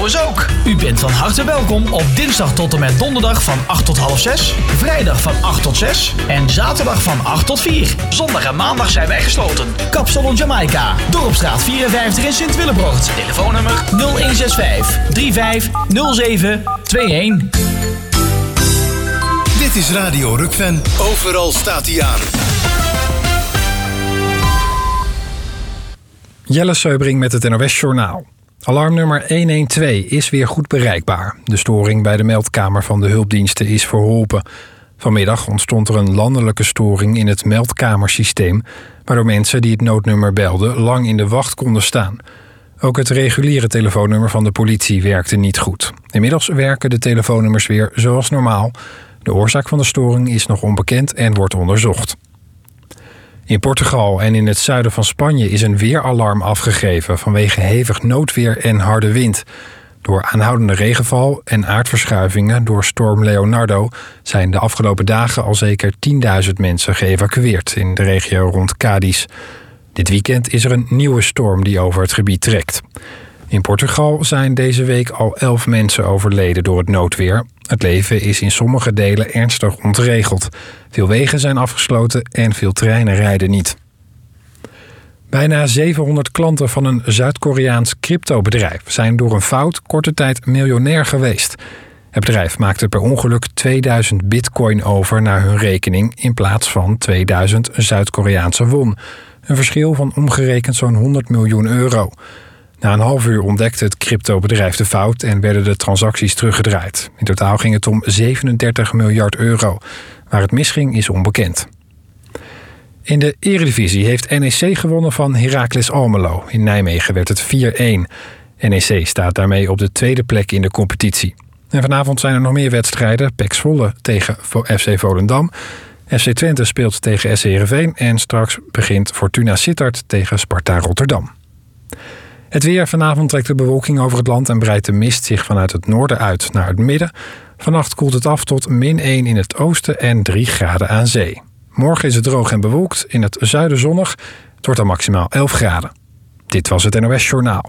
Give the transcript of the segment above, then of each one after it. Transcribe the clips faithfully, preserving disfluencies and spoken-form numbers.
trouwens ook. U bent van harte welkom op dinsdag tot en met donderdag van acht tot half zes, vrijdag van acht tot zes en zaterdag van acht tot vier. Zondag en maandag zijn wij gesloten. Kapsalon Jamaica, Dorpstraat vierenvijftig in Sint-Willebrocht. Telefoonnummer nul een zes vijf drie vijf nul zeven twee een. Dit is Radio Rukven. Overal staat hij aan. Jelle Seubring met het N O S-journaal. Alarmnummer honderdtwaalf is weer goed bereikbaar. De storing bij de meldkamer van de hulpdiensten is verholpen. Vanmiddag ontstond er een landelijke storing in het meldkamersysteem, waardoor mensen die het noodnummer belden lang in de wacht konden staan. Ook het reguliere telefoonnummer van de politie werkte niet goed. Inmiddels werken de telefoonnummers weer zoals normaal. De oorzaak van de storing is nog onbekend en wordt onderzocht. In Portugal en in het zuiden van Spanje is een weeralarm afgegeven vanwege hevig noodweer en harde wind. Door aanhoudende regenval en aardverschuivingen door storm Leonardo zijn de afgelopen dagen al zeker tienduizend mensen geëvacueerd in de regio rond Cádiz. Dit weekend is er een nieuwe storm die over het gebied trekt. In Portugal zijn deze week al elf mensen overleden door het noodweer. Het leven is in sommige delen ernstig ontregeld. Veel wegen zijn afgesloten en veel treinen rijden niet. Bijna zevenhonderd klanten van een Zuid-Koreaans cryptobedrijf zijn door een fout korte tijd miljonair geweest. Het bedrijf maakte per ongeluk tweeduizend bitcoin over naar hun rekening in plaats van tweeduizend Zuid-Koreaanse won. Een verschil van omgerekend zo'n honderd miljoen euro. Na een half uur ontdekte het cryptobedrijf de fout en werden de transacties teruggedraaid. In totaal ging het om zevenendertig miljard euro. Waar het misging is onbekend. In de Eredivisie heeft N E C gewonnen van Heracles Almelo. In Nijmegen werd het vier-een. N E C staat daarmee op de tweede plek in de competitie. En vanavond zijn er nog meer wedstrijden. P E C Zwolle tegen F C Volendam. F C Twente speelt tegen S C Heerenveen. En straks begint Fortuna Sittard tegen Sparta Rotterdam. Het weer. Vanavond trekt de bewolking over het land en breidt de mist zich vanuit het noorden uit naar het midden. Vannacht koelt het af tot min één in het oosten en drie graden aan zee. Morgen is het droog en bewolkt, in het zuiden zonnig. Het wordt dan maximaal elf graden. Dit was het N O S-journaal.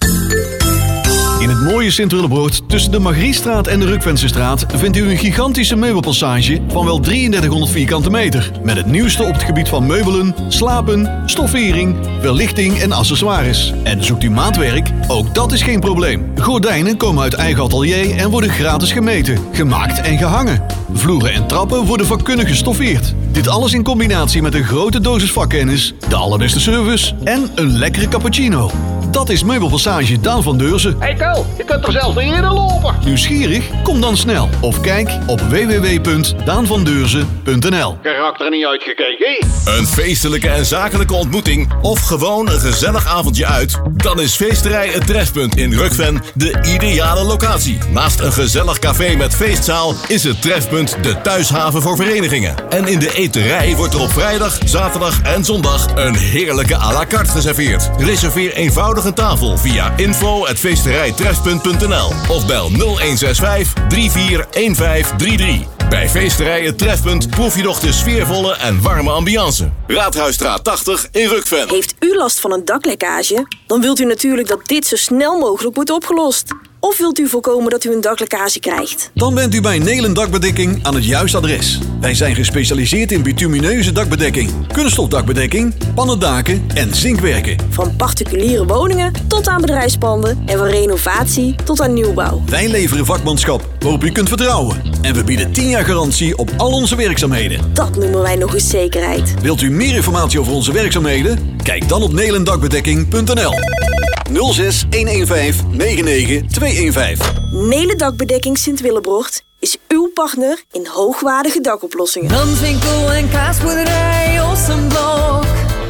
In het mooie Sint-Willebroort tussen de Margriestraat en de Rukvensestraat vindt u een gigantische meubelpassage van wel drieëndertighonderd vierkante meter. Met het nieuwste op het gebied van meubelen, slapen, stoffering, verlichting en accessoires. En zoekt u maatwerk? Ook dat is geen probleem. Gordijnen komen uit eigen atelier en worden gratis gemeten, gemaakt en gehangen. Vloeren en trappen worden vakkundig gestoffeerd. Dit alles in combinatie met een grote dosis vakkennis, de allerbeste service en een lekkere cappuccino. Dat is Meubelpassage Daan van Deurzen. Hey Kel, je kunt er zelfs niet in lopen. Nieuwsgierig? Kom dan snel. Of kijk op w w w punt daan van deurzen punt n l. Karakter niet uitgekeken. Een feestelijke en zakelijke ontmoeting of gewoon een gezellig avondje uit? Dan is Feesterij Het Trefpunt in Rukven de ideale locatie. Naast een gezellig café met feestzaal is het Trefpunt de thuishaven voor verenigingen. En in de eterij wordt er op vrijdag, zaterdag en zondag een heerlijke à la carte geserveerd. Reserveer eenvoudig een tafel via info at feesterijtrefpunt punt n l of bel nul een zes vijf drie vier een vijf drie drie. Bij Feesterij Het Trefpunt proef je nog de sfeervolle en warme ambiance. Raadhuisstraat tachtig in Rukven. Heeft u last van een daklekkage? Dan wilt u natuurlijk dat dit zo snel mogelijk wordt opgelost. Of wilt u voorkomen dat u een daklekkage krijgt? Dan bent u bij Nelen Dakbedekking aan het juiste adres. Wij zijn gespecialiseerd in bitumineuze dakbedekking, kunststofdakbedekking, pannendaken en zinkwerken. Van particuliere woningen tot aan bedrijfspanden en van renovatie tot aan nieuwbouw. Wij leveren vakmanschap waarop u kunt vertrouwen. En we bieden tien jaar garantie op al onze werkzaamheden. Dat noemen wij nog eens zekerheid. Wilt u meer informatie over onze werkzaamheden? Kijk dan op nelendakbedekking punt n l. nul zes een een vijf negen negen twee een vijf. Nelen Dakbedekking Sint-Willebrocht is uw partner in hoogwaardige dakoplossingen. Danswinkel en kaasboerderij Ossenblok.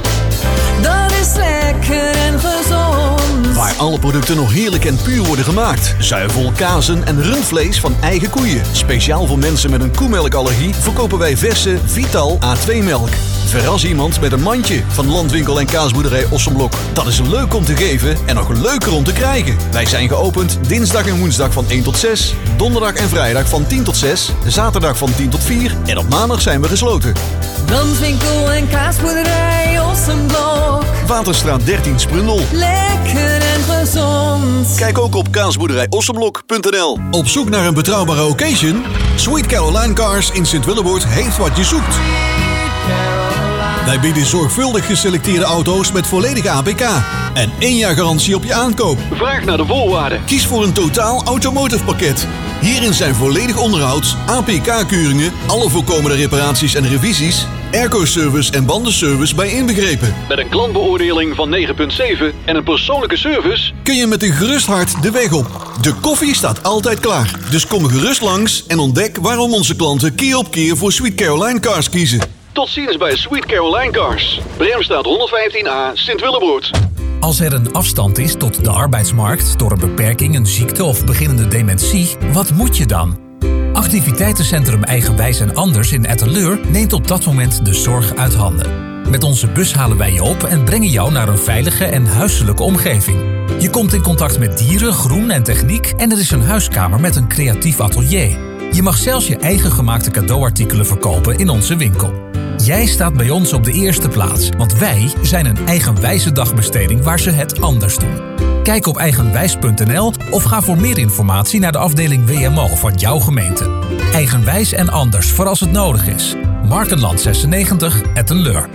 Dat is lekker en gezond. Waar alle producten nog heerlijk en puur worden gemaakt. Zuivel, kazen en rundvlees van eigen koeien. Speciaal voor mensen met een koemelkallergie verkopen wij verse Vital A twee melk. Verras iemand met een mandje van Landwinkel en Kaasboerderij Ossenblok. Dat is leuk om te geven en nog leuker om te krijgen. Wij zijn geopend dinsdag en woensdag van één tot zes, donderdag en vrijdag van tien tot zes, zaterdag van tien tot vier en op maandag zijn we gesloten. Landwinkel en Kaasboerderij Ossenblok. Waterstraat dertien Sprundel. Lekker en gezond. Kijk ook op kaasboerderij ossenblok punt n l. Op zoek naar een betrouwbare occasion? Sweet Caroline Cars in Sint-Willeboord heeft wat je zoekt. Wij bieden zorgvuldig geselecteerde auto's met volledige A P K en één jaar garantie op je aankoop. Vraag naar de voorwaarden. Kies voor een totaal automotive pakket. Hierin zijn volledig onderhoud, A P K-keuringen, alle voorkomende reparaties en revisies, airco-service en bandenservice bij inbegrepen. Met een klantbeoordeling van negen komma zeven en een persoonlijke service kun je met een gerust hart de weg op. De koffie staat altijd klaar. Dus kom gerust langs en ontdek waarom onze klanten keer op keer voor Sweet Caroline Cars kiezen. Tot ziens bij Sweet Caroline Cars. Bremstraat honderdvijftien A, Sint-Willeboord. Als er een afstand is tot de arbeidsmarkt door een beperking, een ziekte of beginnende dementie, wat moet je dan? Activiteitencentrum Eigenwijs en Anders in Etteleur neemt op dat moment de zorg uit handen. Met onze bus halen wij je op en brengen jou naar een veilige en huiselijke omgeving. Je komt in contact met dieren, groen en techniek en er is een huiskamer met een creatief atelier. Je mag zelfs je eigen gemaakte cadeauartikelen verkopen in onze winkel. Jij staat bij ons op de eerste plaats, want wij zijn een eigenwijze dagbesteding waar ze het anders doen. Kijk op eigenwijs punt n l of ga voor meer informatie naar de afdeling W M O van jouw gemeente. Eigenwijs en anders voor als het nodig is. Markenland zesennegentig, Etteleur.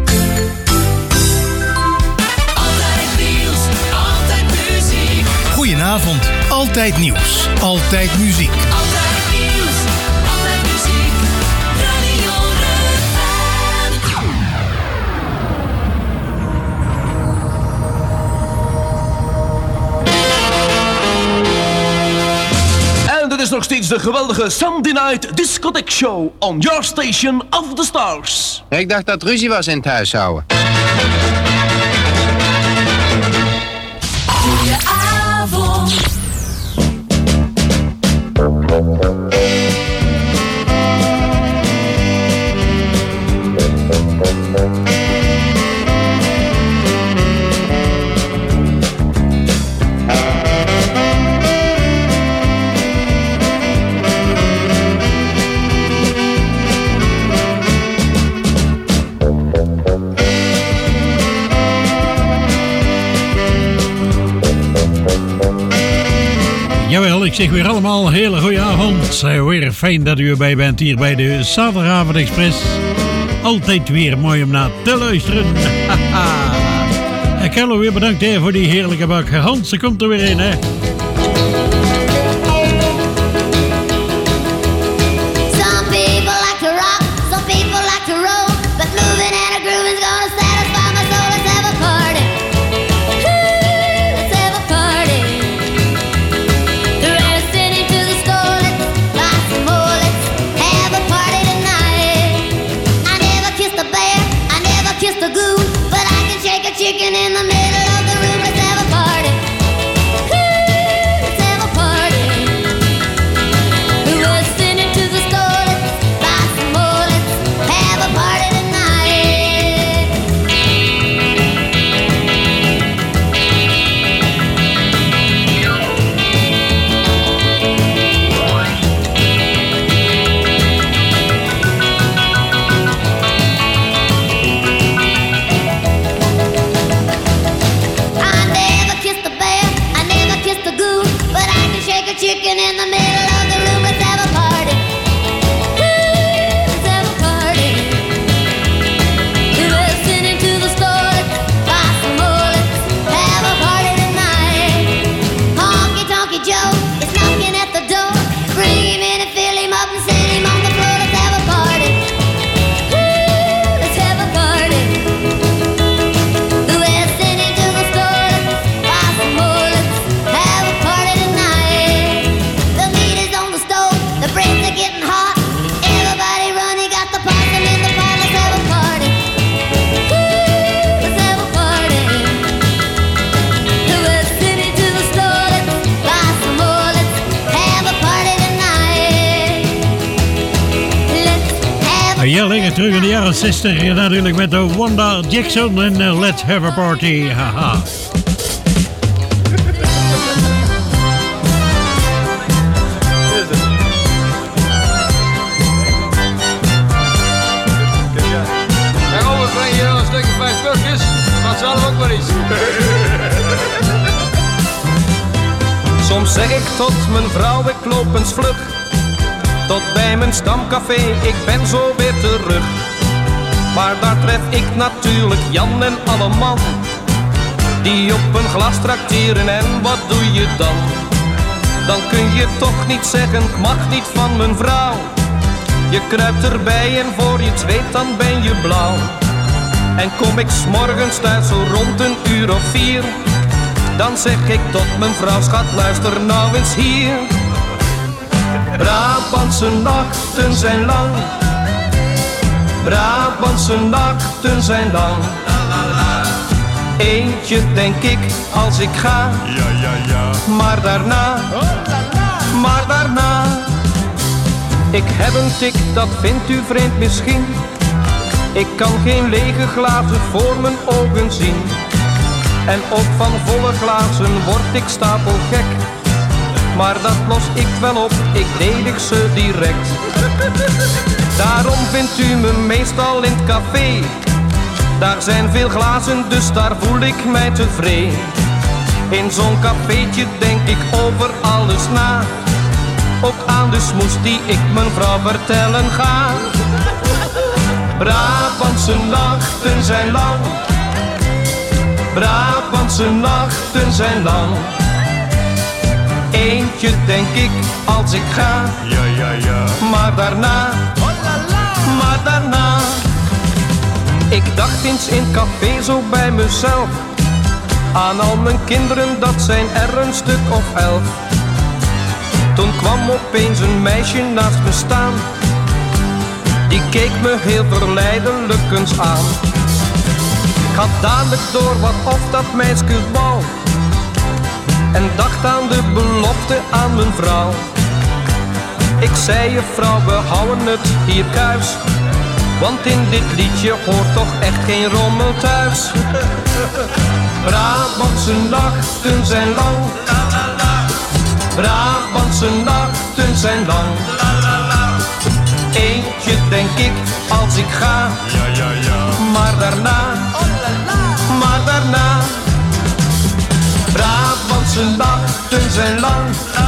Altijd nieuws, altijd muziek. Goedenavond, altijd nieuws, altijd muziek. Altijd nieuws, altijd muziek. Radio En dit is nog steeds de geweldige Sunday Night Discotheque Show on your station of the stars. Ik dacht dat ruzie was in het huishouden. Goedenavond. Jawel, ik zeg weer allemaal hele goede avond. Weer fijn dat u erbij bent hier bij de Zaterdagavond Express. Altijd weer mooi om naar te luisteren. Ik wil u weer bedankt hè, voor die heerlijke bak. Hans, ze komt er weer in, hè. Some people like to rock, some people like to roll, but moving and a groove is gonna satisfy my soul. Let's have a party. Let's have a party. The rest into the store. Let's buy some more. Let's have a party tonight. I never kissed a bear, I never kissed a goon, but I can shake a chicken in the middle of the room. Let's have a party. Let's have a party. The rest into the store. Let's buy some more. Let's have a party tonight. I never kissed a bear, I never kissed a goon, but I can shake a chicken in the middle of the room. Let's have a party. Let's have a party. Let's into the store. Let's buy some more. Let's have a party tonight. Honky Tonky Joe is knocking at the door. Bring him in and fill him up and set him on the floor. Let's have a party. Let's have a party. Let's into the store. Let's buy some more. Let's have a party tonight. The meat is Ja, lekker terug in de jaren zestig. Natuurlijk met de Wanda Jackson en uh, Let's Have a Party. Haha. Soms zeg ik tot mijn vrouw, ik loop eens vlug tot bij mijn stamcafé, ik ben zo weer terug. Maar daar tref ik natuurlijk Jan en alle man, die op een glas trakteren, en wat doe je dan? Dan kun je toch niet zeggen, ik mag niet van mijn vrouw. Je kruipt erbij en voor je het weet dan ben je blauw. En kom ik 's morgens thuis zo rond een uur of vier, dan zeg ik tot mijn vrouw, schat luister nou eens hier. Brabantse nachten zijn lang, Brabantse nachten zijn lang. Eentje denk ik als ik ga, ja, ja, ja. Maar daarna, maar daarna. Ik heb een tik, dat vindt u vreemd misschien. Ik kan geen lege glazen voor mijn ogen zien. En ook van volle glazen word ik stapelgek. Maar dat los ik wel op, ik ledig ze direct. Daarom vindt u me meestal in het café. Daar zijn veel glazen, dus daar voel ik mij tevreden. In zo'n cafeetje denk ik over alles na. Ook aan de smoes die ik mijn vrouw vertellen ga. Brabantse nachten zijn lang, Brabantse nachten zijn lang. Eentje denk ik als ik ga, ja, ja, ja. Maar daarna, maar daarna. Ik dacht eens in café zo bij mezelf, aan al mijn kinderen, dat zijn er een stuk of elf. Toen kwam opeens een meisje naast me staan, die keek me heel verleidelijk eens aan. Ik had dadelijk door wat of dat meisje wou, en dacht aan de belofte aan mijn vrouw. Ik zei juffrouw, we houden het hier thuis, want in dit liedje hoort toch echt geen rommel thuis. Brabantse nachten zijn lang, Brabantse nachten zijn lang. Eentje denk ik als ik ga, ja, ja, ja. Maar daarna, maar daarna. Brabantse nachten zijn lang,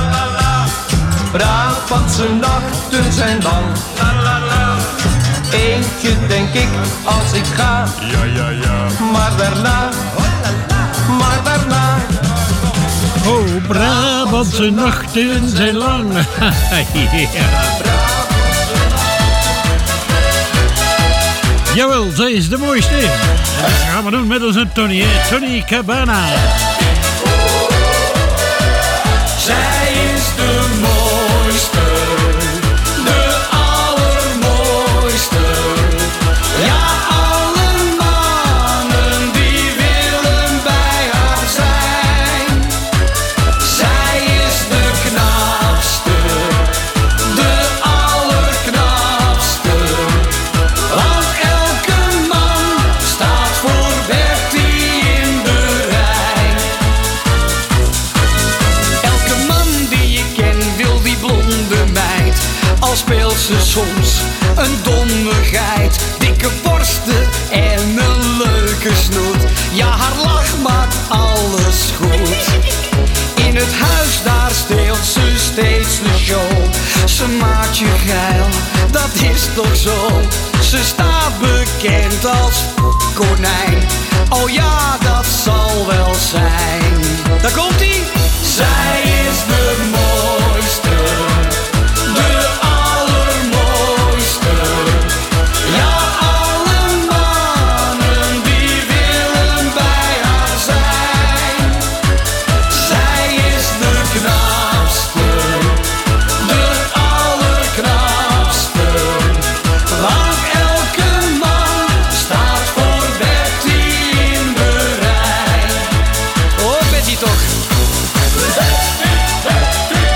Brabantse nachten zijn lang. Eentje denk ik als ik ga, ja, ja, ja. Maar daarna, maar daarna. Oh, Brabantse nachten zijn lang. Ja. Jawel, zij is de mooiste. En dat gaan we doen met onze Tony, hè? Tony Cabana. Zij is de mooiste, de allermooiste. Ja, alle mannen die willen bij haar zijn. Zij is de knapste, de allerknapste. Want elke man staat voor Bertie in de rij. Elke man die je kent wil die blonde meid, al speelt ze soms een dommigheid. Dikke borsten en een leuke snoet, ja, haar lach maakt alles goed. In het huis daar steelt ze steeds de show. Ze maakt je geil, dat is toch zo. Ze staat bekend als konijn. Oh ja, dat zal wel zijn. Daar komt ie. Zij is de mooiste, de allermooiste. Ja, alle mannen die willen bij haar zijn. Zij is de knapste, de allerknapste. Want elke man staat voor Betty in de rij. Oh, Betty toch. Betty, Betty.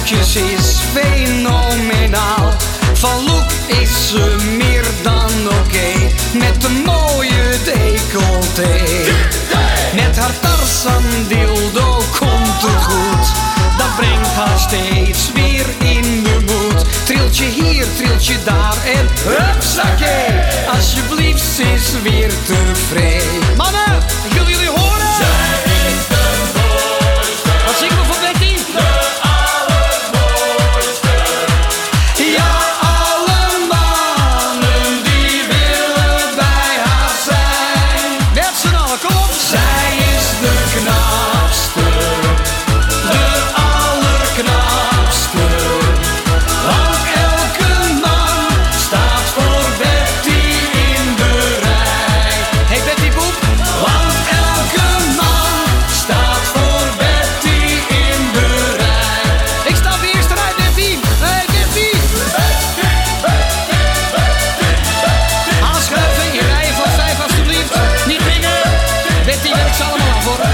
oogjes is fenomenaal. Van look is ze meer dan oké. Met een mooie decolleté. Met haar Tarzan dildo komt het goed. Dat brengt haar steeds weer in de moed. Trilt je hier, trilt je daar en hupsakee. Alsjeblieft, ze is weer tevreden. Mannen, ik wil jullie horen. Zij is de mooiste. Wat zingen we voor Betty? De allermooiste. Ja, alle mannen die willen bij haar zijn. Met z'n allen, kom op. Zij is de knapste. De allerknapste. Want elke man staat voor Betty in de rij. Hey Betty Boep. Want elke man staat voor Betty in de rij. Ik sta op de eerste rij, Betty. Hey Betty. Betty, Betty, Betty, Betty. Aanschuiven in rijen van vijf alsjeblieft. Niet dingen. Betty werkt ze allemaal af hoor.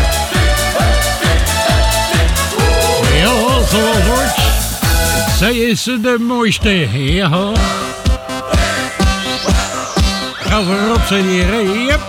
Ja, zoals hoort. Zij is de mooiste. Ja. Ga voorop, zei die heren. Yep.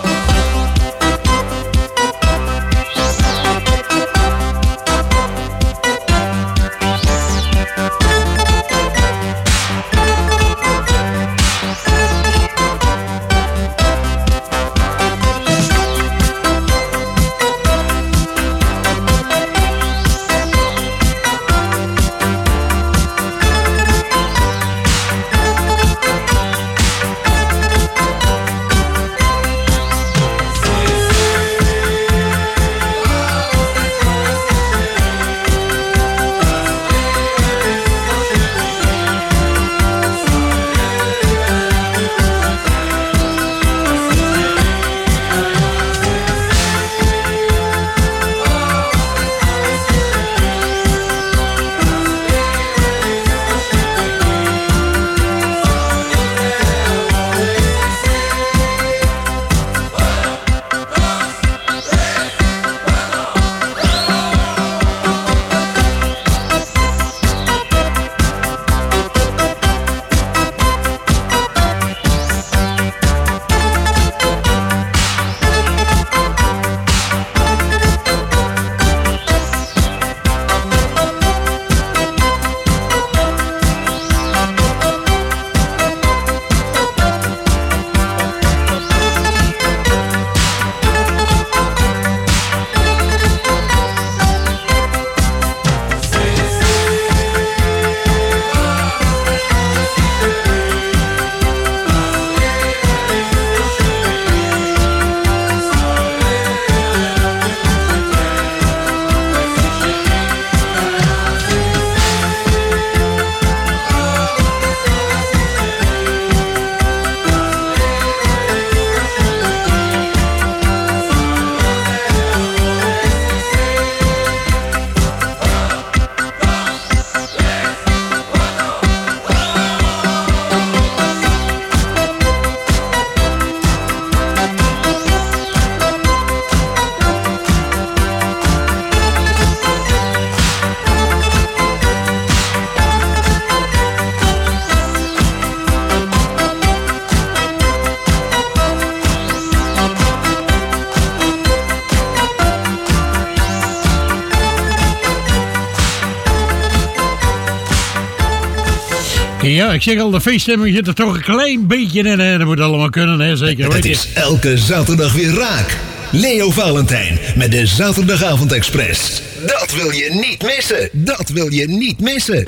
Ja, ik zeg al, de feeststemming zit er toch een klein beetje in. Hè? Dat moet allemaal kunnen, hè? Zeker weten. Het is elke zaterdag weer raak. Leo Valentijn met de Zaterdagavond Express. Dat wil je niet missen. Dat wil je niet missen.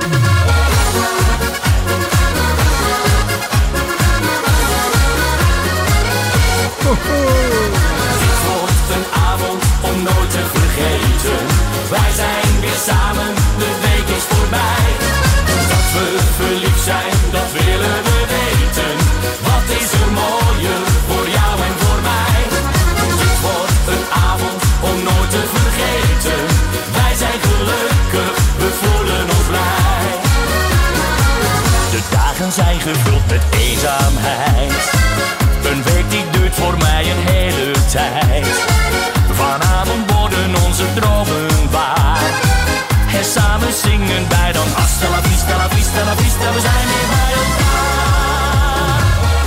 Dit wordt een avond om nooit te vergeten. Wij zijn weer samen, de week is voorbij. Dat we verliefd zijn, dat willen we weten. Wat is er mooier voor jou en voor mij? Dit wordt een avond om nooit te vergeten. Wij zijn gelukkig, we voelen ons blij. De dagen zijn gevuld met eenzaamheid. Een week die duurt voor mij een hele tijd. Vanavond worden onze dromen waar. En samen zingen zingen wij dan hasta la vista, la vista, la vista, we zijn weer bij elkaar.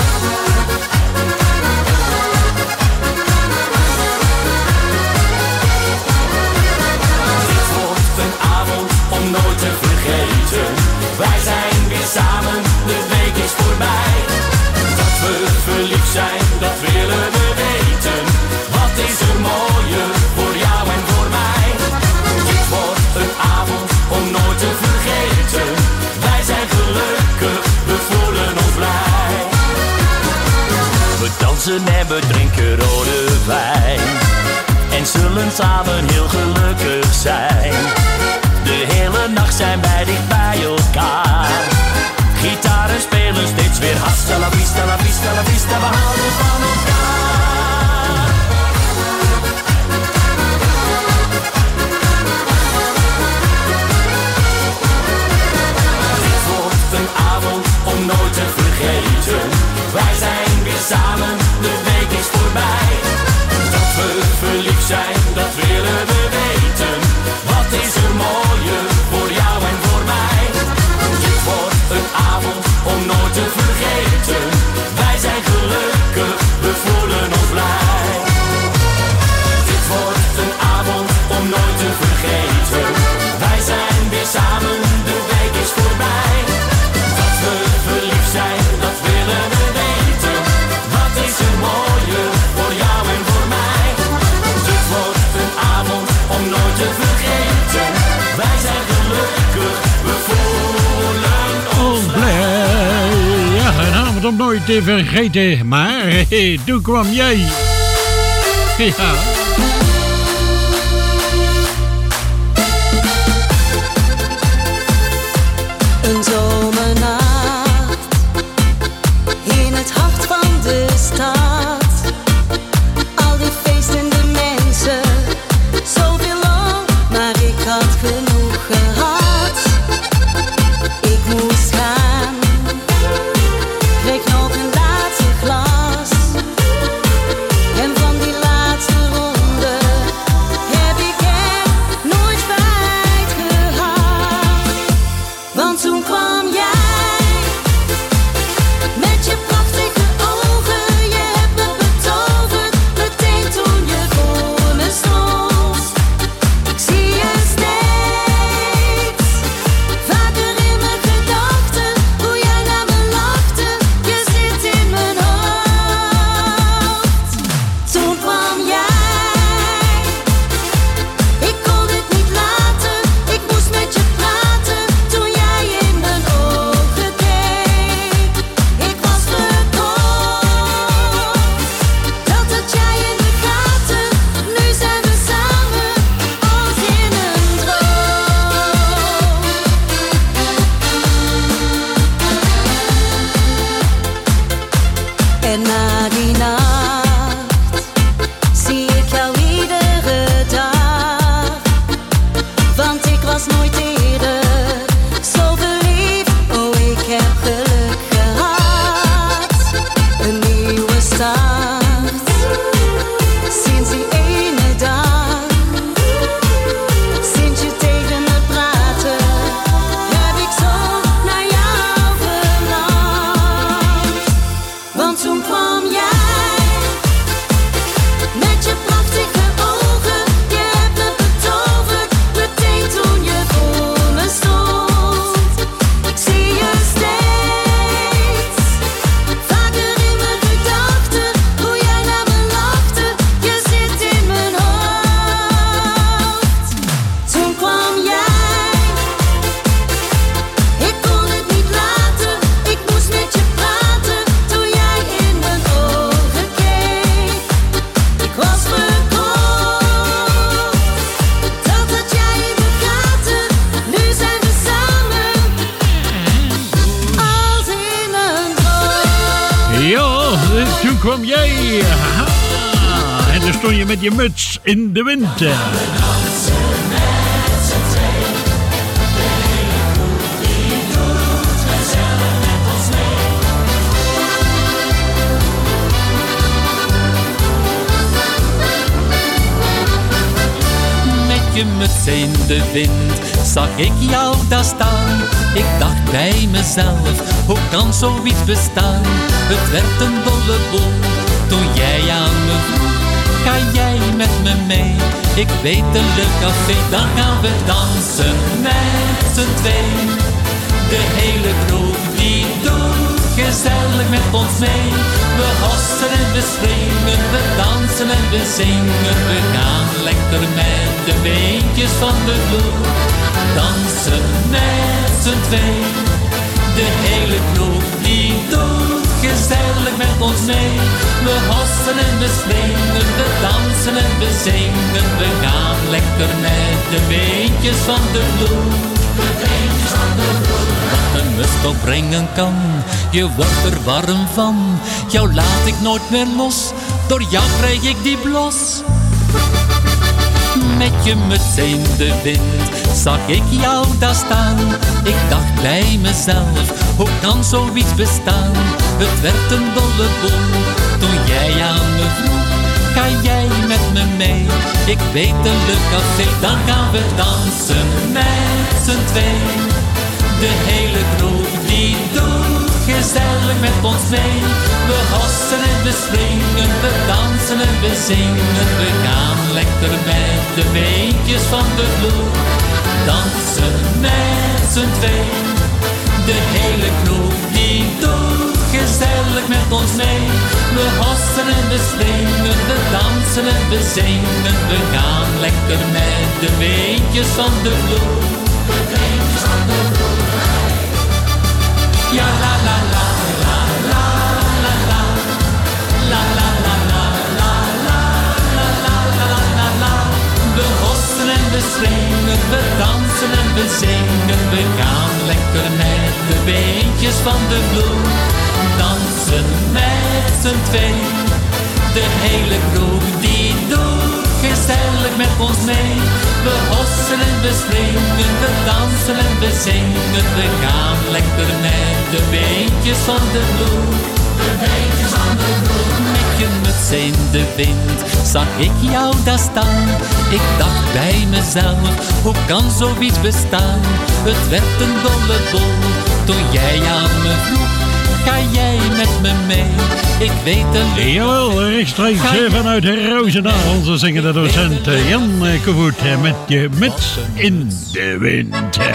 Dit wordt een avond om nooit te vergeten. Wij zijn weer samen, de week is voorbij. Dat we verliefd zijn, dat willen we weten. Wat is er mooier voor jou en voor mij? Dit wordt een avond om nooit te vergeten. Wij zijn gelukkig, we voelen ons blij. We dansen en we drinken rode wijn. En zullen samen heel gelukkig zijn. De hele nacht zijn wij dicht bij elkaar. Gitaren spelen steeds weer hasta la vista, la vista, la vista. We houden van elkaar. Dit wordt een avond om nooit te vergeten. Wij zijn weer samen, de week is voorbij. Dat we verliefd zijn, dat willen we weten. Wat is er mooier voor jou en voor mij? Dit wordt een avond om nooit te vergeten. Wij zijn gelukkig, we voelen ons blij. Dit wordt een avond om nooit te vergeten. Wij zijn weer samen, de week is voorbij. Dat we verliefd zijn, dat willen we weten. Wat is er mooier voor jou en voor mij? Dit wordt een avond om nooit te vergeten. Wij zijn gelukkig, we voelen ons blij. Ja, een avond om nooit te vergeten. Maar hey, toen kwam jij. Ja. Een zomernacht in het hart van de stad. Al die feestende mensen, zoveel lang, maar ik had genoeg gehad. Ik moest gaan, kreeg nog een laatste glas. En van die laatste ronde heb ik er nooit spijt gehad. Want toen kwam jij met je prachtige ogen. Je hebt me betoverd meteen toen je voor me stond. Ik zie je steeds vaker in mijn gedachten. Hoe jij naar me lachte, je zit in mijn hoofd. Toen kwam jij, ik kon het niet laten. Ik moest met je praten toen jij in mijn ogen keek. Ik was verkocht, dat had jij in de gaten. Nu zijn we samen als in een droom. En na die nacht zie ik jou iedere dag. Want ik was nooit eerder zo verliefd. Oh, ik heb geluk gehad. Een nieuwe start. Sinds die ene dag. Sinds je tegen me praatte, heb ik zo naar jou verlangd. Want toen kwam jij met je prachtige ogen. Je hebt me betoverd meteen toen je voor me stond. Ik zie je steeds vaker in mijn gedachten. Hoe jij naar me lachte, je zit in mijn hoofd. Toen kwam jij, ik kon het niet laten. Ik moest met je praten toen jij in mijn ogen keek. Ik was verkocht, dat had jij in de gaten. Nu zijn we samen als in een droom. Ja, toen kwam jij. Aha. En dan stond je met je muts in de wind. Met je muts in de wind, zag ik jou daar staan. Ik dacht bij mezelf, hoe kan zoiets bestaan? Het werd een dolle boel, toen jij aan me vroeg, ga jij met me mee? Ik weet een leuk café, dan gaan we dansen met z'n twee. De hele kroeg die doet gezellig met ons mee. We hossen en we springen, we dansen en we zingen. We gaan lekker met de beentjes van de vloer. Dansen met z'n twee. De hele kroeg die doet gezellig met ons mee. We hossen en we springen, we dansen en we zingen. We gaan lekker met de beentjes van de vloer. De beentjes van de vloer. Wat een lust opbrengen kan, je wordt er warm van. Jou laat ik nooit meer los, door jou krijg ik die blos. Met je muts in de wind, zag ik jou daar staan. Ik dacht bij mezelf, hoe kan zoiets bestaan? Het werd een dolle boel, toen jij aan me vroeg, ga jij met me mee? Ik weet een leuk café, dan gaan we dansen met z'n twee. De hele kroeg die doet gezellig met ons mee. We hossen en we springen, we dansen en we zingen. We gaan lekker met de beentjes van de vloer. Dansen met z'n twee. De hele kroeg die doet gezellig met ons mee. We hossen en we springen, we dansen en we zingen. We gaan lekker met de beentjes van de vloer. De beentjes van de vloer. Ja la la la la la la la la la la la la la la la la la. We hossen en we springen, we dansen en we zingen. We gaan lekker met de beentjes van de vloer. Dansen met z'n twee. De hele kroeg die doet gezellig met ons mee. We hossen en we springen, we dansen en we zingen. We gaan lekker met de beentjes van de vloer. De beentjes van de vloer. Met je muts in de wind, zag ik jou daar staan. Ik dacht bij mezelf, hoe kan zoiets bestaan? Het werd een dolle boel, toen jij aan me vroeg, ga jij met me mee? Ik weet een... Jawel, rechtstreeks vanuit Roosendaal. Onze zingende docent Jan Koevoet met je muts in de wind.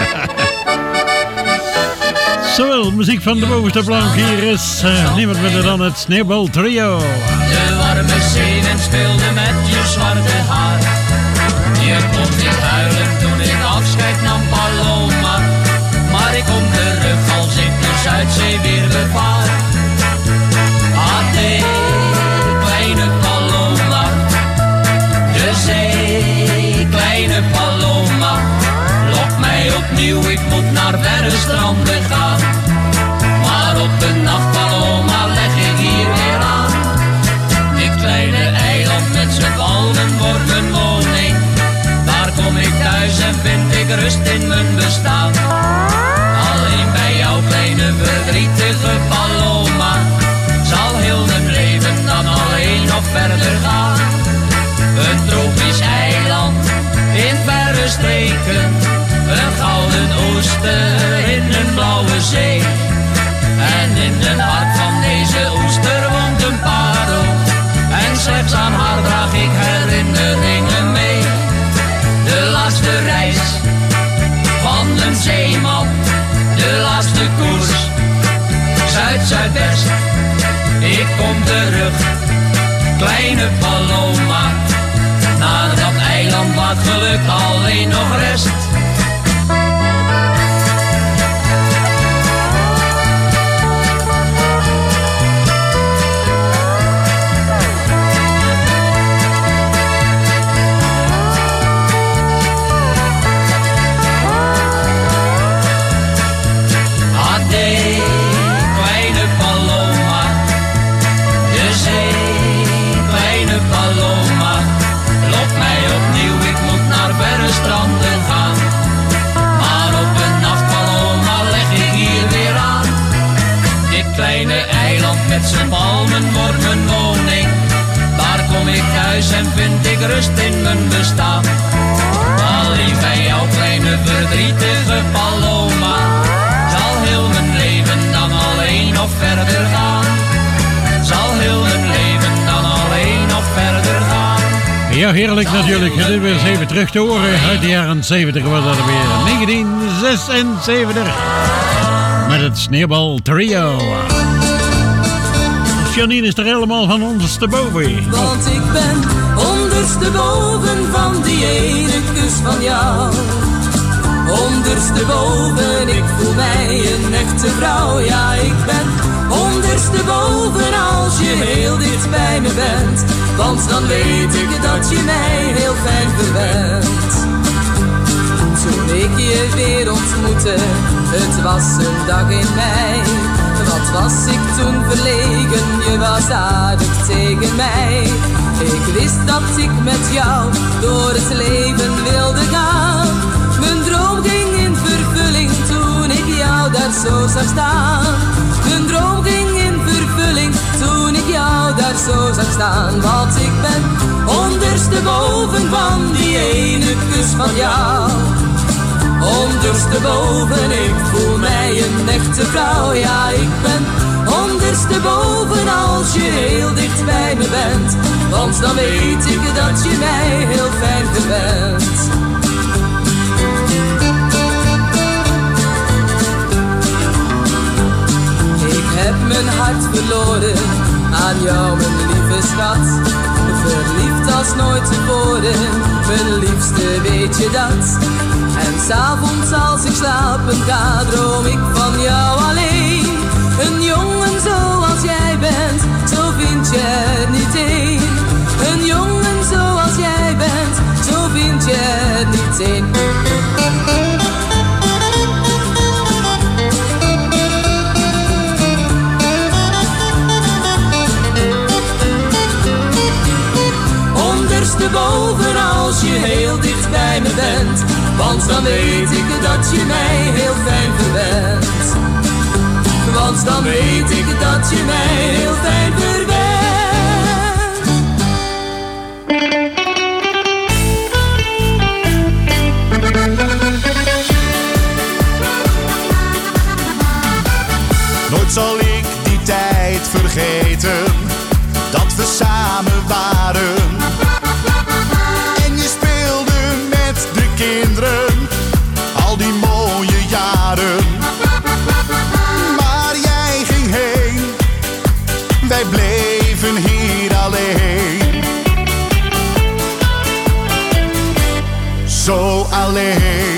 Zowel, muziek van de bovenste plank. Hier is uh, niemand minder dan het Sneeuwbal Trio. De warme zeeën speelde met je zwarte haar. Je kon niet huilen toen ik afscheid nam, Paloma. Maar ik kom terug als ik de Zuidzee weer bevaar. Ade, kleine Paloma. De zee, kleine Paloma. Lok mij opnieuw, ik moet naar verre stranden gaan. Maar op de nacht, Paloma, leg ik hier weer aan. Dit kleine eiland met z'n palmen wordt een woning. Daar kom ik thuis en vind ik rust in mijn bestaan. Alleen bij jouw kleine verdrietige Paloma zal heel mijn leven dan alleen nog verder gaan. Een tropisch eiland in verre streken, een gouden oester in een blauwe zee. En in het hart van deze oester woont een parel, en slechts aan haar draag ik herinneringen mee. De laatste reis van een zeeman, de laatste koers, Zuid-Zuidwest. Ik kom terug, kleine Paloma, naar dat eiland waar geluk alleen nog rest. Stranden gaan. verdrietige Paloma. Zal heel mijn leven dan alleen nog verder gaan? Zal heel mijn leven dan alleen nog verder gaan? Ja, heerlijk natuurlijk. Dit weer eens even terug te horen. Uit de jaren zeventig was dat weer. negentien zesenzeventig. Met het Sneeuwbal Trio. Janine is er helemaal van ondersteboven. Want ik ben ondersteboven van die ene kus van jou. Ondersteboven, ik voel mij een echte vrouw. Ja, ik ben ondersteboven als je heel dicht bij me bent. Want dan weet ik dat je mij heel fijn verwendt. Toen ik je weer ontmoette, het was een dag in mei. Wat was ik toen verlegen, je was aardig tegen mij. Ik wist dat ik met jou door het leven wilde gaan. Mijn droom ging in vervulling toen ik jou daar zo zag staan. Mijn droom ging in vervulling toen ik jou daar zo zag staan. Want ik ben ondersteboven van die ene kus van jou. Ondersteboven, ik voel mij een echte vrouw. Ja, ik ben ondersteboven als je heel dicht bij me bent. Want dan weet ik dat je mij heel fijn verwendt. Ik heb mijn hart verloren aan jou, mijn lieve schat. Verliefd als nooit tevoren, mijn liefste, weet je dat? En s'avonds als ik slapen ga, droom ik van jou alleen. Een jongen zoals jij bent, zo vind je er niet één. Een jongen zoals jij bent, zo vind je er niet één. Ondersteboven als je heel dicht bij me bent. Want dan weet ik dat je mij heel fijn verwendt. Want dan weet ik dat je mij heel fijn verwendt. Nooit zal ik die tijd vergeten, dat we samen waren. En je speelde met de kinderen, al die mooie jaren. Maar jij ging heen, wij bleven hier alleen. Zo alleen.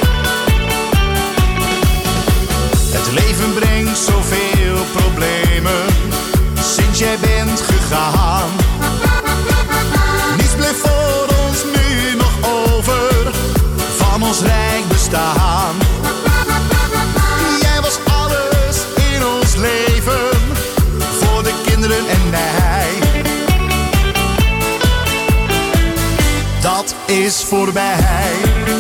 Het leven brengt zoveel problemen, sinds jij bent gegaan. Niets bleef voor ons nu nog over, van ons rijk bestaan. Jij was alles in ons leven, voor de kinderen en mij. Dat is voorbij.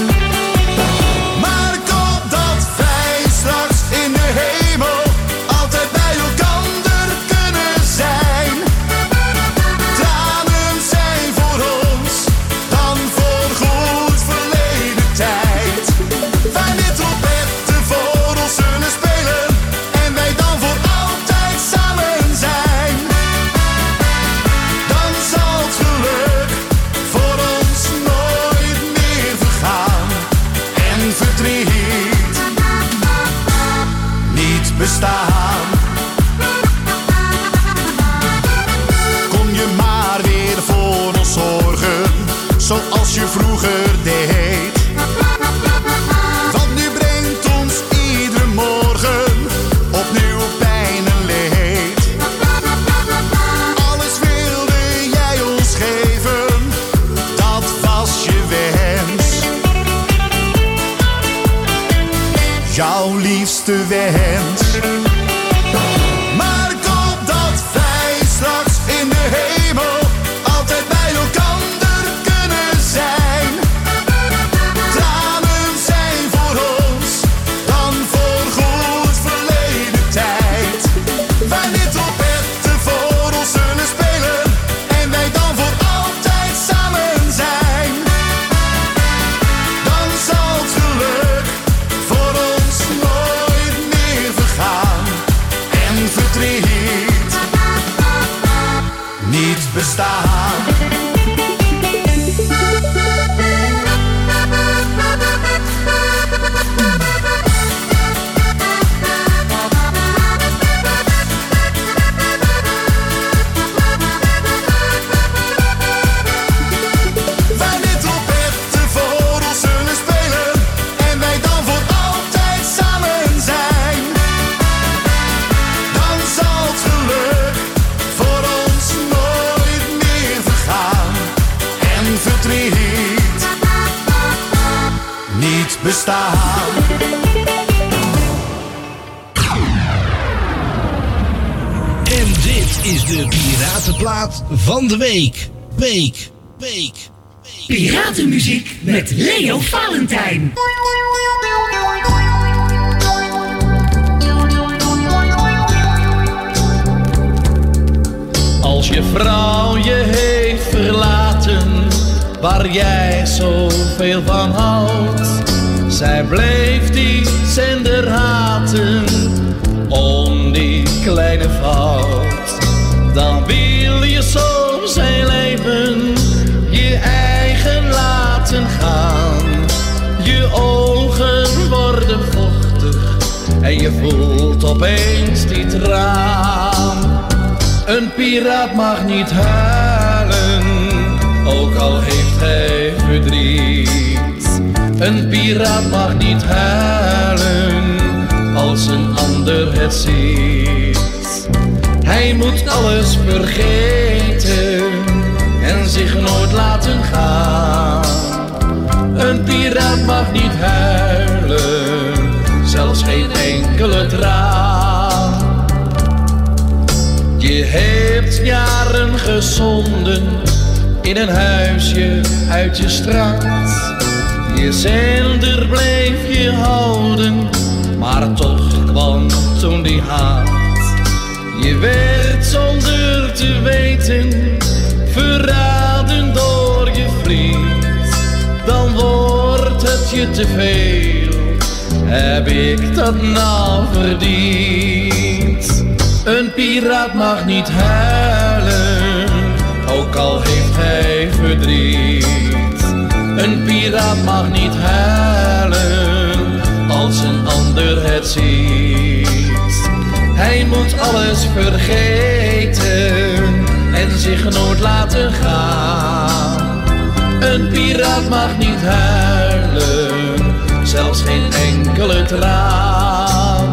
Maar ik hoop dat wij straks in de hemel altijd bij elkander kunnen zijn. Tranen zijn voor ons dan voor goed verleden tijd. Wij weer trompetten voor ons zullen spelen en wij dan voor altijd samen zijn. Dan zal het geluk voor ons nooit meer vergaan en verdriet niet bestaan. Kon je maar weer voor ons zorgen, zoals je vroeger deed. Want nu brengt ons iedere morgen opnieuw pijn en leed. Alles wilde jij ons geven, dat was je wens. Jouw liefste wens. Maar ik hoop dat wij straks in de hemel altijd bij elkander kunnen zijn. Tranen zijn voor ons dan voor goed verleden tijd. Wij weer trompetten voor ons zullen spelen en wij dan voor altijd samen zijn. Dan zal het geluk gaan. En dit is de Piratenplaat van de week. Week, week, week. Piratenmuziek met Leo Valentijn. Als je vrouw je heeft verlaten, waar jij zoveel van houdt, zij bleef die zender haten, om die kleine fout. Dan wil je soms heel leven je eigen laten gaan. Je ogen worden vochtig en je voelt opeens die traan. Een piraat mag niet huilen, ook al heeft hij verdriet. Een piraat mag niet huilen, als een ander het ziet. Hij moet alles vergeten en zich nooit laten gaan. Een piraat mag niet huilen, zelfs geen enkele traan. Je hebt jaren gezonden in een huisje uit je straat. Je zender bleef je houden, maar toch kwam toen die haat. Je werd zonder te weten verraden door je vriend. Dan wordt het je te veel, heb ik dat nou verdiend? Een piraat mag niet huilen, ook al heeft hij verdriet. Een piraat mag niet huilen, als een ander het ziet. Hij moet alles vergeten en zich nooit laten gaan. Een piraat mag niet huilen, zelfs geen enkele traan.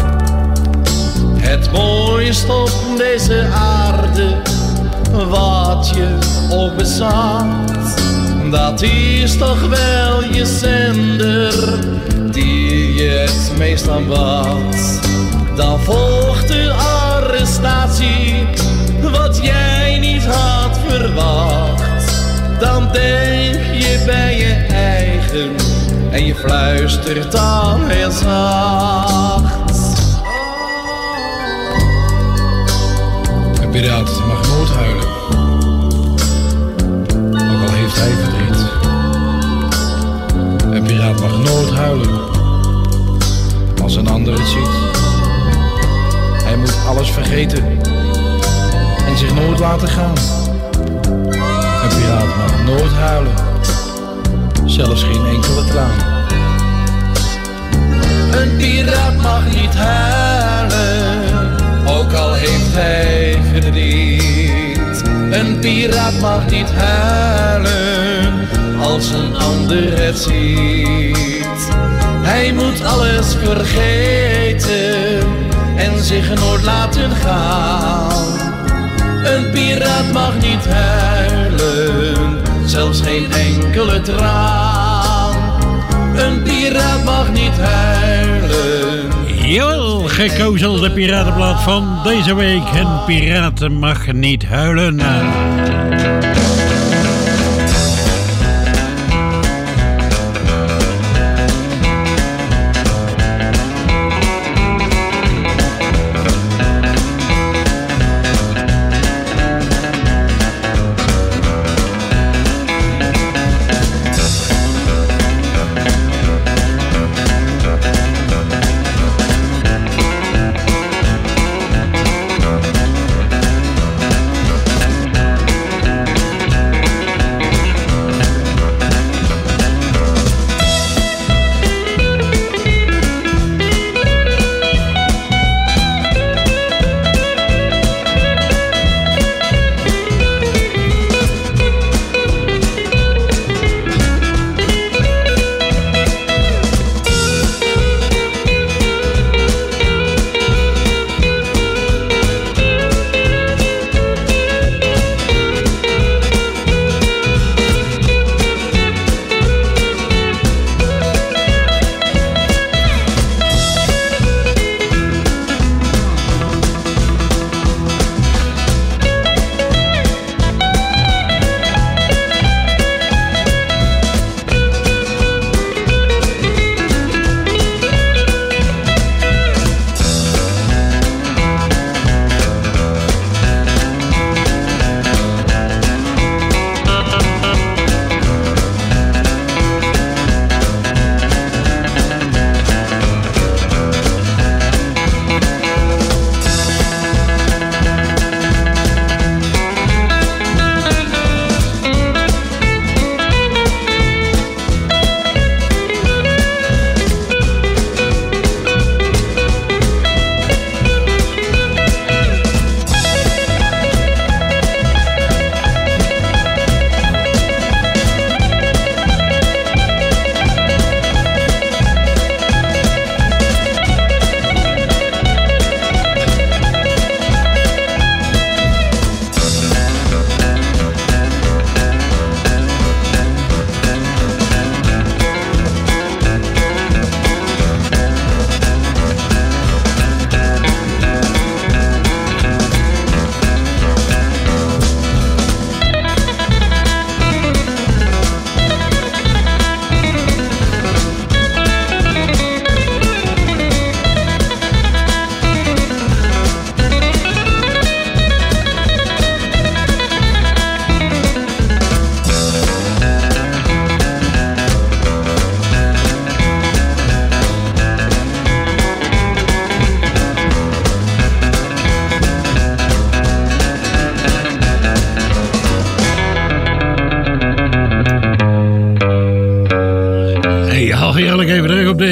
Het mooiste op deze aarde, wat je ook bezat, dat is toch wel je zender, die je het meest aanbad. Dan volgt de arrestatie, wat jij niet had verwacht. Dan denk je bij je eigen en je fluistert dan heel zacht. Een piraat mag nooit huilen, ook al heeft hij verdriet. Een piraat mag nooit huilen, als een ander het ziet. Hij moet alles vergeten en zich nooit laten gaan. Een piraat mag nooit huilen, zelfs geen enkele traan. Een piraat mag niet huilen, ook al heeft hij verdriet. Een piraat mag niet huilen, als een ander het ziet. Hij moet alles vergeten en zich nooit laten gaan. Een piraat mag niet huilen, zelfs geen enkele traan. Een piraat mag niet huilen. Jawel, gekozen de Piratenplaat van deze week. Een piraat mag niet huilen.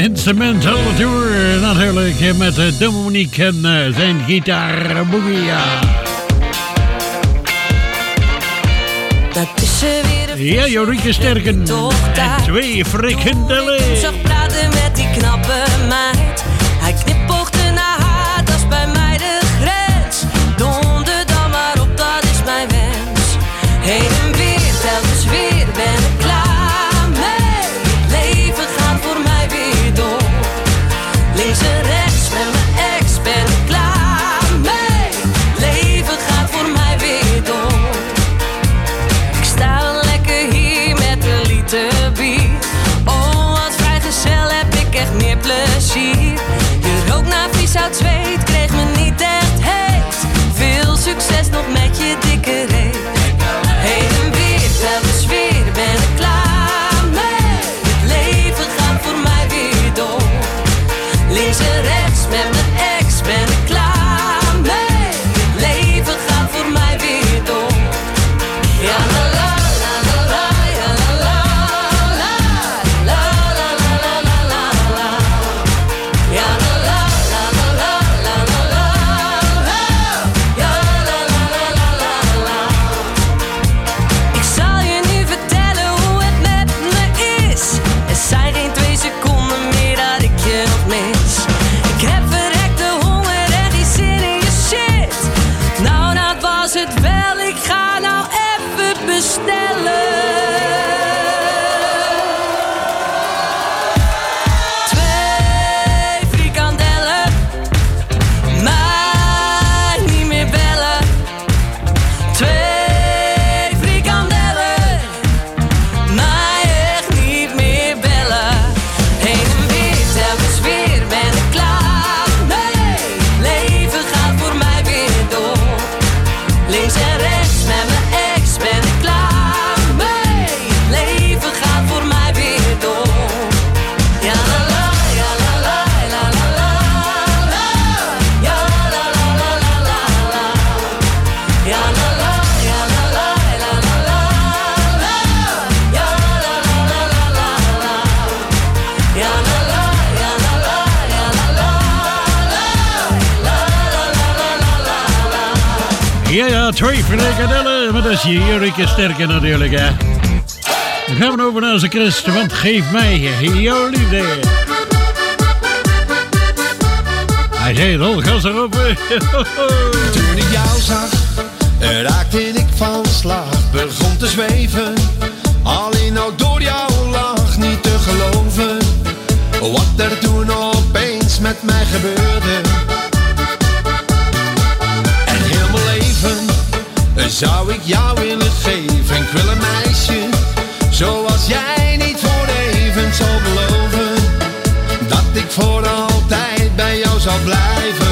Instrumental Tour natuurlijk met uh, Dominique en uh, zijn gitaar boogie. Ja. Dat is er weer een Ja, Jorike Sterken en twee frikandellen. Ik zag praten met die knappe meid. Hij knipoogde naar haar, dat is bij mij de grens. Donder dan maar op, dat is mijn wens. Heen en weer, telkens weer, ben ik klaar mee. Het leven gaat voor mij weer door. Links en rechts, met mijn ex ben ik klaar mee. Het leven gaat voor mij weer door. Ik sta lekker hier met een liter bier. Oh, wat vrijgezel heb ik echt meer plezier. Je rookt naar vies oud zweet, kreeg me niet echt heet. Veel succes nog met je dikke reet. Heen en weer, telkens weer, ben ik klaar mee. Het leven gaat voor mij weer door. Links en rechts, met mijn ex ben ik klaar mee. Het leven gaat voor mij weer door. Ja, la la la la la, ja la la la, la la la la la la la. Ja la la la la la la la la, ja la la la la la la. Ik zal je nu vertellen hoe het met me is. Er zijn geen twee seconden meer dat ik je nog mis. Ik heb verrekte honger en die zin in je shit. Nou, dat was het wel, ik ga nou even bestellen. Twee frikandellen, mij niet meer bellen. Twee frikandellen, mij echt niet meer bellen. Heen en weer, telkens weer, ben ik klaar mee. Leven gaat voor mij weer door. Links en rechts, met mijn ex ben ik klaar mee. Leven gaat voor mij weer door. Ja la la, ja la la, la la la la. Ja la la la la la la. Ja la la, ja la la, la la la la. Ja la la la la la la. Ja la la, ja la la, ja la la la. La la la la la la. Ja, ja, twee frikandellen, maar dat is je Jorike Sterken natuurlijk, hè. Dan gaan we over naar onze Christ, want geef mij jouw liefde. Hij zei het al, gas erop. Toen ik jou zag, raakte ik van slag, begon te zweven. Alleen al door jouw lach niet te geloven. Wat er toen opeens met mij gebeurde. En heel mijn leven zou ik jou willen geven. Ik wil een meisje zoals jij, niet voor even zal beloven. Dat ik voor altijd bij jou zal blijven.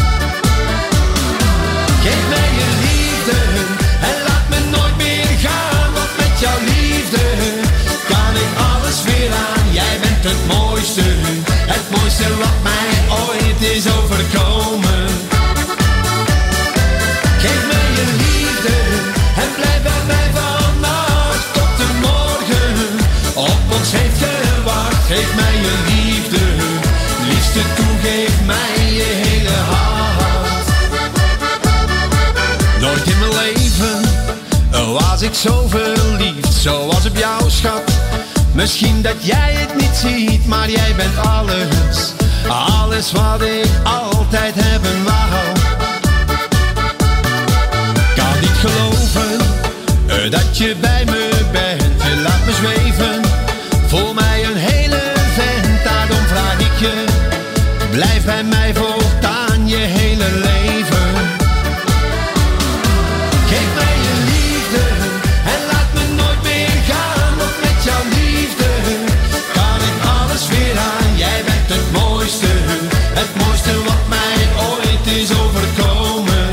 Geef mij je liefde en laat me nooit meer gaan. Want met jouw liefde kan ik alles weer aan. Jij bent het mooiste, het mooiste wat mij ooit is overkomen. Geef mij je liefde en blijf bij mij vannacht tot de morgen. Op ons heeft gewacht. Geef mij je liefde, liefste toe, geef mij je hele hart. Nooit in mijn leven was ik zo verliefd zoals op jou, schat. Misschien dat jij het niet ziet, maar jij bent alles. Alles wat ik altijd hebben wou. Kan niet geloven uh, dat je bij me bent. Je laat me zweven, voel mij een hele vent. Daarom vraag ik je, blijf bij mij voortaan je hele leven. Geef mij je liefde en laat me nooit meer gaan. Want met jouw liefde kan ik alles weer aan. Jij bent het mooiste, het mooiste wat mij ooit is overkomen.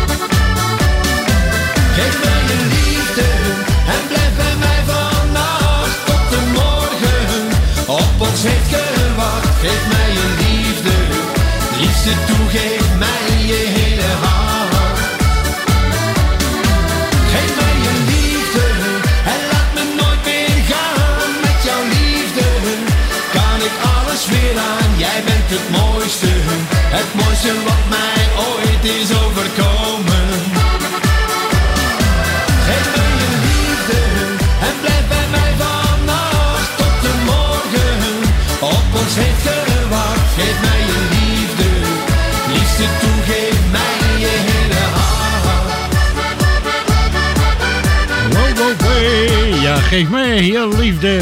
Geef mij je liefde en blijf bij mij vannacht tot de morgen. Op ons heeft gewacht. Geef mij je liefde, liefste gaan, jij bent het mooiste. Het mooiste wat mij ooit is overkomen. Geef me je liefde en blijf bij mij vannacht tot de morgen. Op ons heeft gewacht, geef mij je liefde. Liefste toe, geef mij je hele hart. Wow, wow, wow. Ja, geef mij je liefde.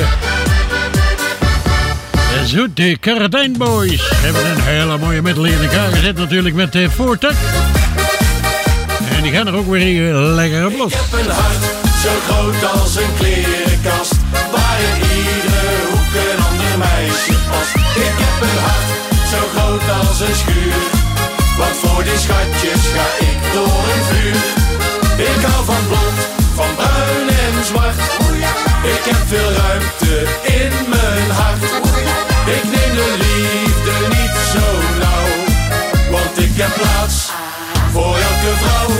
Zoet, de Karatijn Boys hebben een hele mooie medley in elkaar gezet natuurlijk met de Voortak. En die gaan er ook weer lekker op los. Ik heb een hart zo groot als een klerenkast, waar in iedere hoek een ander meisje past. Ik heb een hart zo groot als een schuur, want voor die schatjes ga ik door een vuur. Ik hou van blond, van bruin en zwart. Ik heb veel ruimte in mijn hart. Ik neem de liefde niet zo nauw, want ik heb plaats voor elke vrouw.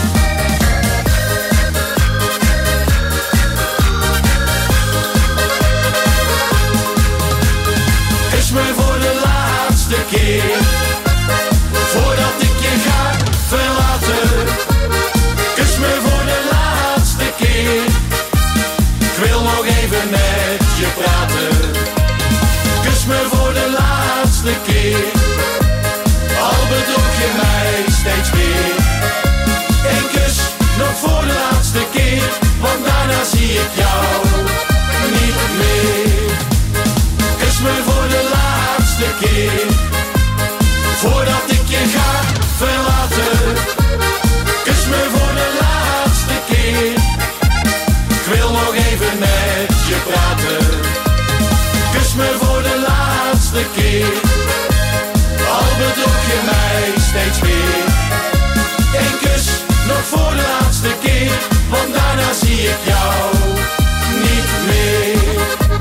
Kus me voor de laatste keer, voordat ik je ga verlaten. Kus me voor de laatste keer, ik wil nog even met je praten. Kus me voor de laatste keer, al bedroeg je mij steeds weer. Eén kus nog voor de laatste keer, want daarna zie ik jou niet meer. Kus me voor de laatste keer, voordat ik je ga verlaten. Kus me voor de laatste keer, ik wil nog even met je praten. Kus me voor de laatste keer, al bedroeg je mij steeds weer. Eén kus nog voor de laatste keer, want daarna zie ik jou niet meer.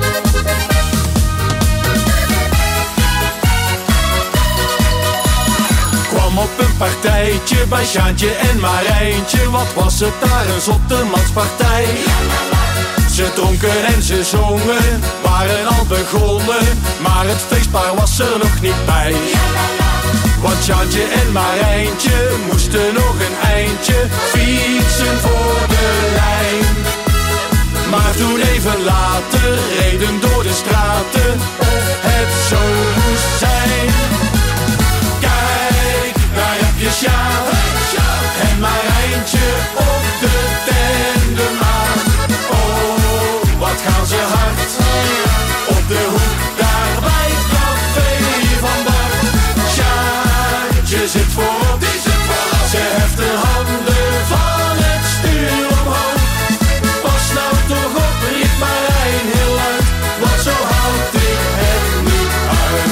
Kwam op een partijtje bij Sjaantje en Marijntje. Wat was het daar, een zotemanspartij. Ze dronken en ze zongen, waren al begonnen, maar het feestpaar was er nog niet bij. Want Sjaantje en Marijntje moesten nog een eindje fietsen voor de lijn. Maar toen even later reden door de straten of het zo moest zijn. Kijk, daar heb je Sjaak en Marijntje op de Dendermaan. Oh, wat gaan ze hard op de hoek daar bij het café van Bart. Sjaartje zit voorop, ze heft de handen van het stuur omhoog. Pas nou toch op, riep Marijn heel luid, want zo houd ik het niet uit.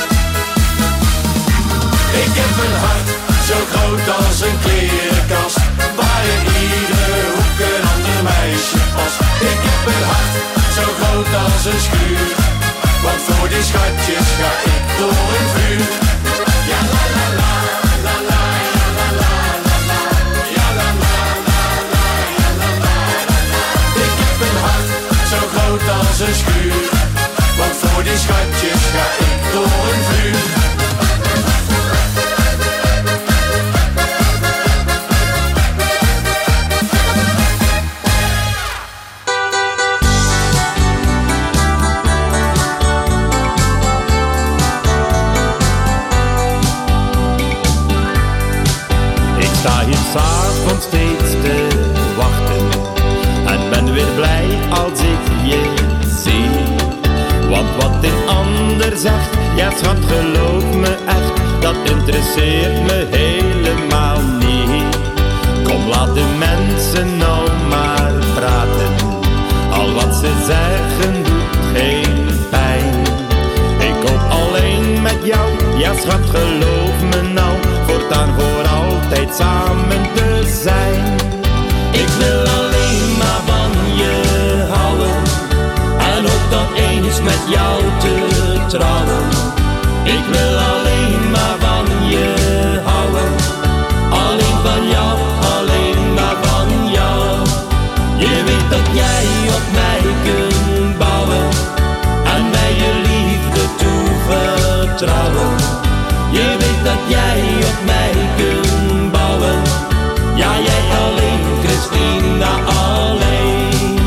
Ik heb een hart zo groot als een klerenkast, waar in iedere hoek een ander meisje past. Ik heb een hart zo groot als een schuur, want voor die schatjes ga ik door een vuur. Ja la la la, la la, ja la la, la la, ja la la, la la, ja la la, la la. Ik heb een hart zo groot als een schuur, want voor die schatjes ga ik door een vuur. Sta hier s'avonds steeds te wachten en ben weer blij als ik je zie. Want wat een ander zegt, ja schat geloof me echt, dat interesseert me helemaal niet. Kom laat de mensen nou maar praten, al wat ze zeggen doet geen pijn. Ik hoop alleen met jou, ja schat geloof me nou, voortaan voor altijd samen te zijn. Ik wil alleen maar van je houden en ook dan eens met jou te trouwen. Ik wil alleen maar van je houden, alleen van jou, alleen maar van jou. Je weet dat jij op mij kunt bouwen en mij je liefde toevertrouwen. trouwen. Je weet dat jij op mij kunt bouwen. Ja, jij alleen, Christina, alleen.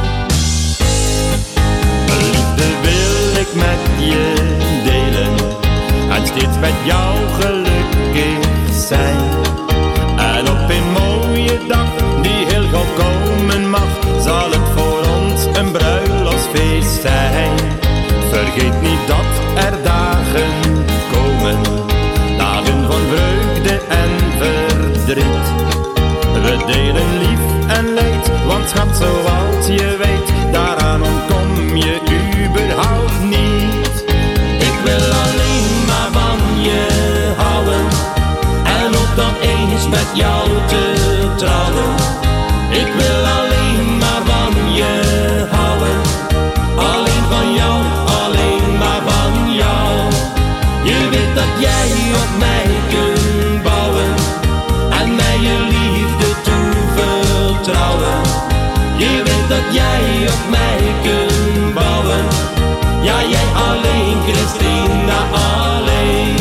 Liefde wil ik met je delen en steeds met jou gelukkig zijn. En op een mooie dag die heel gauw komen mag, zal het voor ons een bruiloftsfeest zijn. Vergeet niet dat er dagen komen, dagen van vreugde en verdriet. We delen lief en leed, want schat, zoals je weet, daaraan ontkom je überhaupt niet. Ik wil alleen maar van je houden en ook dan eens met jou te trouwen. Ik wil alleen maar van je houden, alleen van jou, alleen maar van jou. Je weet dat jij op mij kunt bouwen en mij je liefde toevertrouwen. Je weet dat jij op mij kunt bouwen. Ja, jij alleen, Christina, alleen.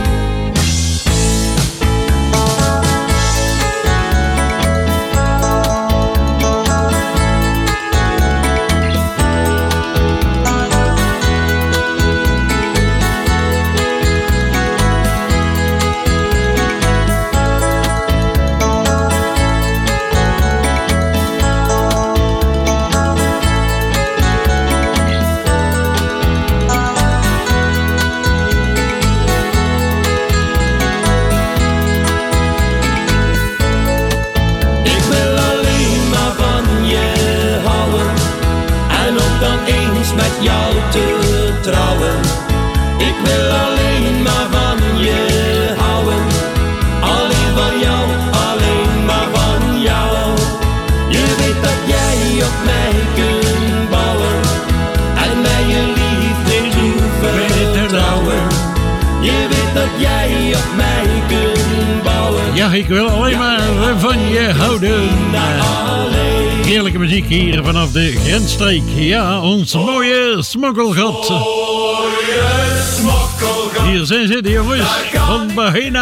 Met jou te trouwen. Ik wil alleen maar van je houden, alleen van jou, alleen maar van jou. Je weet dat jij op mij kunt bouwen en mij je liefde toevertrouwen. Je weet dat jij op mij kunt bouwen. Ja, ik wil alleen maar van je houden. Heerlijke muziek hier vanaf de grensstreek. Ja, ons mooie smokkelgat. Mooie smokkelgat. Hier zijn ze, de jongens van Bahena.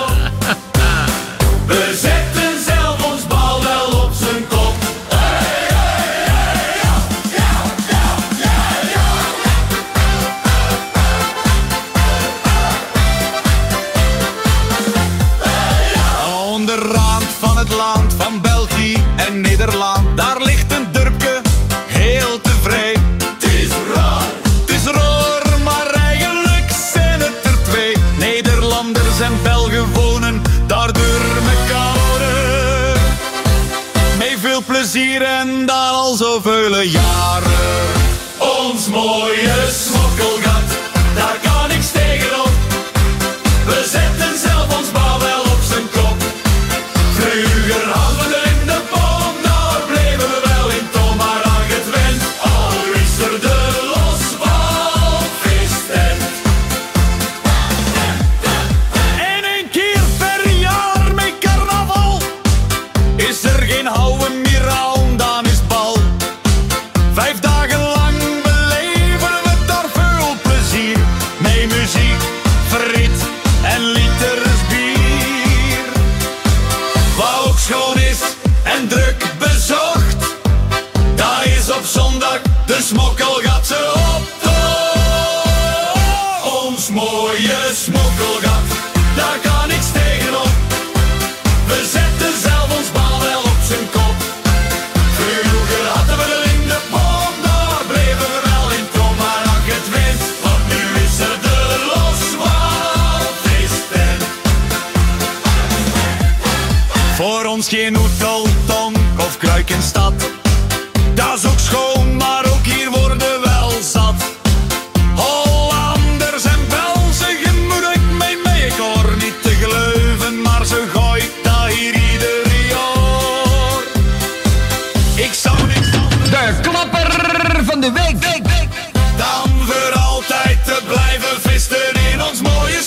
We zetten zelf ons bal wel op zijn kop. Hey, hey, hey, ja, ja, ja, ja, ja. Onderaan van het land van België en Nederland, daar ligt een dorpje heel tevreden. Het is raar, het is raar, maar eigenlijk zijn het er twee. Nederlanders en Belgen wonen daar door mekaar. Met veel plezier en dat al zoveel jaren. ons mooie smokkelgat, daar kan niks tegenop. We zetten zelf ons bal wel op zijn kop. Vroeger hadden we in de boom, daar bleven we wel in tom, maar aan gewend. Al is er de losvalvistent. En een keer per jaar met carnaval is er geen houden meer aan, dan is het bal. Vijf dagen lang beleven we daar veel plezier, met muziek, friet en liters bier. Wat ook schoon is en druk bezocht, dat is op zondag de smokkelgatse optocht. Ons mooie smokkelgat, daar kan niks tegenop. We zetten zelf ons bal wel op zijn kop. Vroeger hadden we er in de boom, daar bleven we wel in tom, maar aan het wind, want nu is er de loswalvistent. Voor ons geen oetel, tonk of kruik in stad, dat is ook schoon, maar ook hier worden we wel zat. Hollanders en Belgen, je moet ik mee mee, ik hoor niet te geloven, maar ze gooit dat hier ieder jaar. Ik zou niks anders De klapper van de week. dan voor altijd te blijven vissen in ons mooie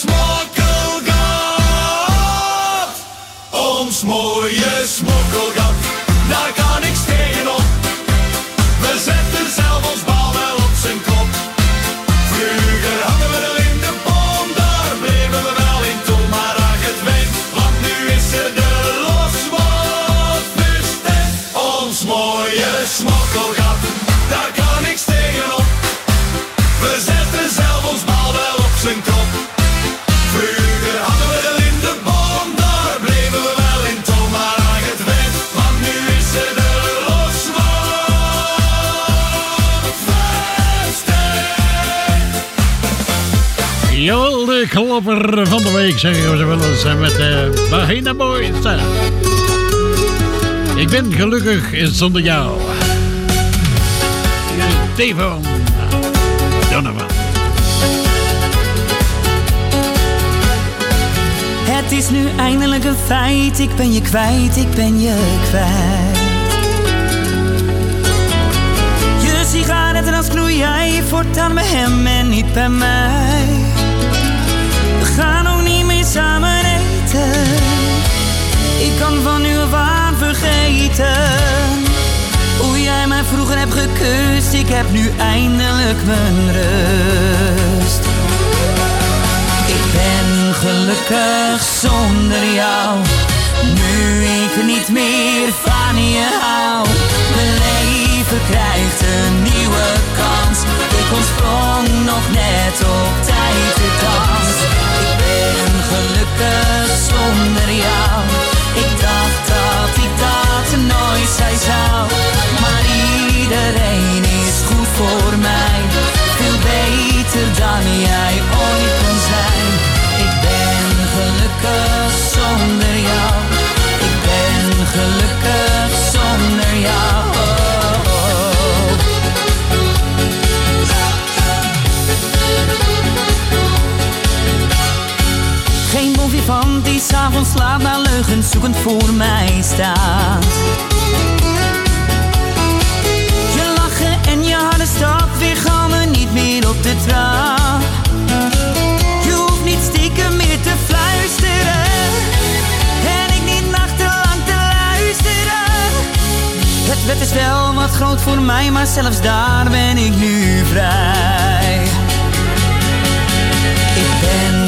smokkelgat. Ons mooie smokkelgat, daar kan niks tegenop. klapper van de week, zeggen we ze wel eens, met de Bahena Boys. Ik ben gelukkig zonder jou. Devon Donovan. Het is nu eindelijk een feit, ik ben je kwijt, ik ben je kwijt. Je sigaretten als knoei jij voortaan bij hem en niet bij mij. We gaan ook niet meer samen eten, ik kan van nu af aan vergeten hoe jij mij vroeger hebt gekust. Ik heb nu eindelijk mijn rust. Ik ben gelukkig zonder jou, nu ik niet meer van je hou. Mijn leven krijgt een nieuwe kans, ik ontsprong nog net op tijd de dans. Ik ben gelukkig zonder jou, ik dacht dat ik dat nooit zei zou. Maar iedereen is goed voor mij, veel beter dan jij ooit kon zijn. Ik ben gelukkig zonder jou, ik ben gelukkig zonder jou. Geen bon vivant die s'avonds laat naar leugens zoekend voor mij staat. Je lachen en je harde stap weergalmen niet meer op de trap. Je hoeft niet stiekem meer te fluisteren en ik niet nachtenlang te luisteren. Het bed is wel wat groot voor mij, maar zelfs daar ben ik nu vrij. Ik ben